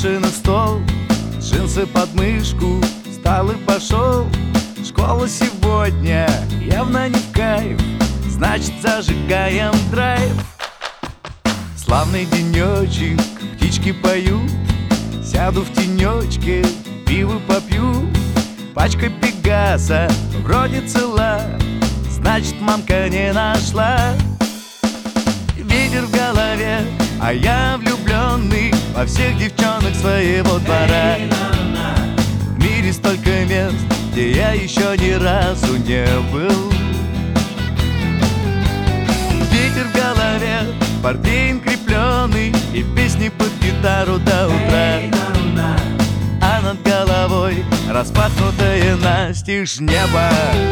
Машина, стол, джинсы под мышку, встал и пошел. Школа сегодня явно не в кайф, значит, зажигаем драйв. Славный денечек, птички поют, сяду в тенечке, пиво попью. Пачка Пегаса вроде цела, значит, мамка не нашла. Ветер в голове, а я влюбленный во всех девчонок своего двора. В мире столько мест, где я еще ни разу не был. Ветер в голове, портвейн крепленый и песни под гитару до утра. А над головой распахнутое настежь небо.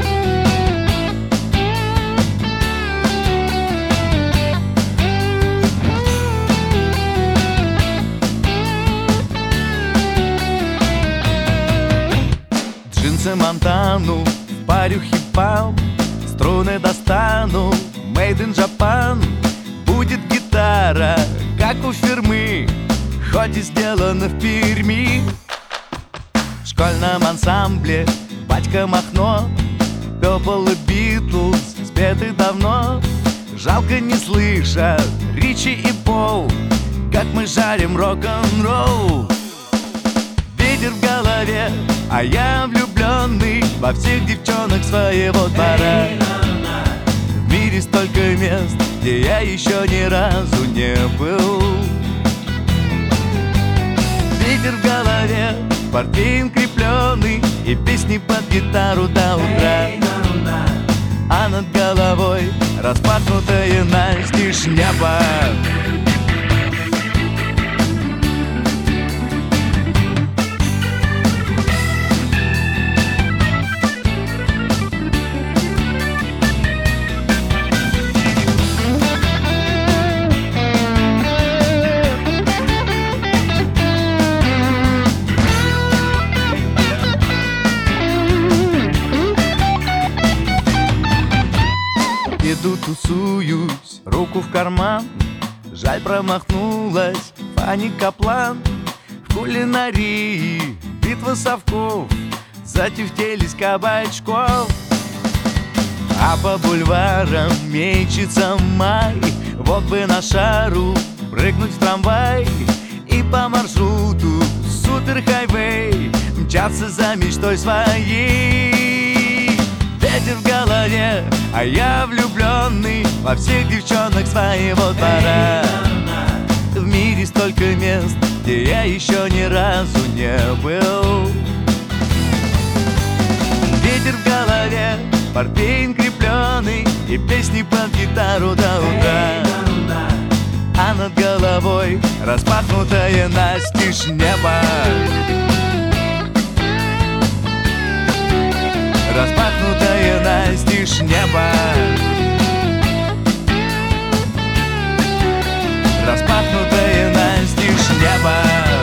Джинсы Монтану, в парю хип-пап, струны достану, made in Japan. Будет гитара, как у фирмы, хоть и сделана в Перми. В школьном ансамбле батька Махно, Purple и Beatles спеты давно. Жалко не слышат Ричи и Пол, как мы жарим рок-н-ролл. Ветер в голове, а я влюбленный во всех девчонок своего двора. В мире столько мест, где я еще ни разу не был. Ветер в голове, портвейн крепленый и песни под гитару до утра. А над головой распахнутое настежь небо. Иду, тусуюсь, руку в карман. Жаль, промахнулась Фанни Каплан. В кулинарии битва совков, затюфтелись кабачков. А по бульварам мечется май. Вот бы на шару прыгнуть в трамвай и по маршруту суперхайвей мчаться за мечтой своей. Ветер в голове, а я влюбленный во всех девчонок своего двора. В мире столько мест, где я еще ни разу не был. Ветер в голове, портвейн крепленый и песни под гитару до утра. А над головой распахнутое настежь небо. Распахнутое настежь небо. Распахнутое настежь небо.